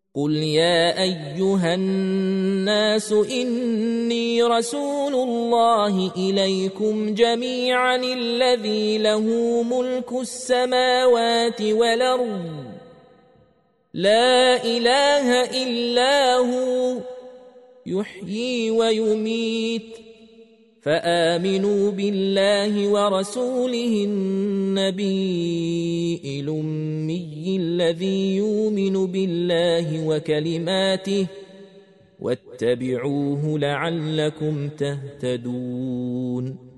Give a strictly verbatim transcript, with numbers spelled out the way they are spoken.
قل يا أيها الناس إني رسول الله إليكم جميعا الذي له ملك السماوات والأرض لا إله إلا هو يحيي ويميت فآمنوا بالله ورسوله النبي الأمي الذي يؤمن بالله وكلماته واتبعوه لعلكم تهتدون